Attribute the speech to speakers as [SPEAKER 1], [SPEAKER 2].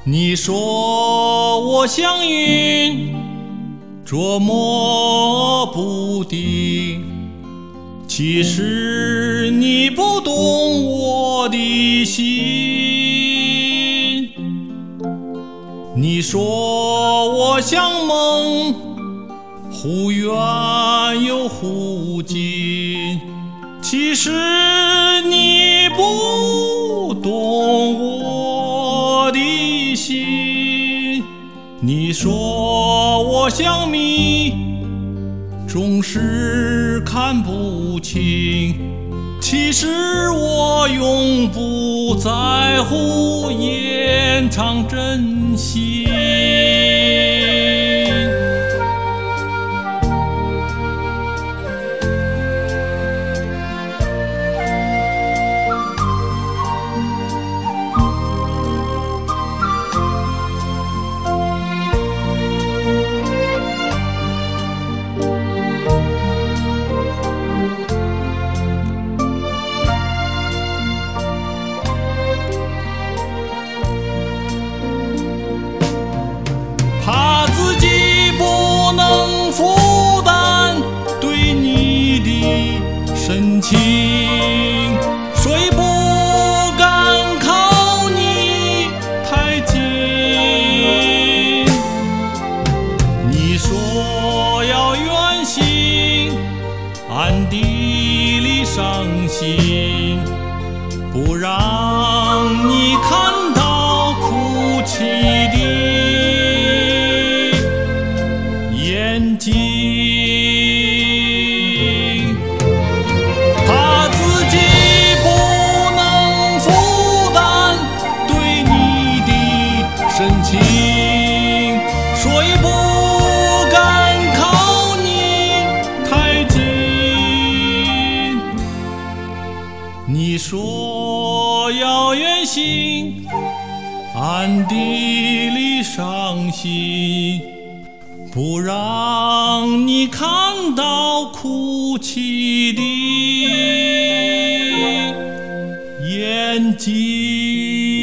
[SPEAKER 1] 你说我像云，捉摸不定，其实你不懂我的心。你说我像梦，忽远又忽近，其实你不懂我的心。你说我像谜，总是看不清，其实我永不在乎，延长真心。怕自己不能负担对你的深情，所以不敢靠你太近。你说要远行，暗地里伤心，不让你看到哭泣的眼睛，怕自己不能负担对你的深情，所以不敢靠你太近。你说要远行，暗地里伤心，不让你看到哭泣的眼睛。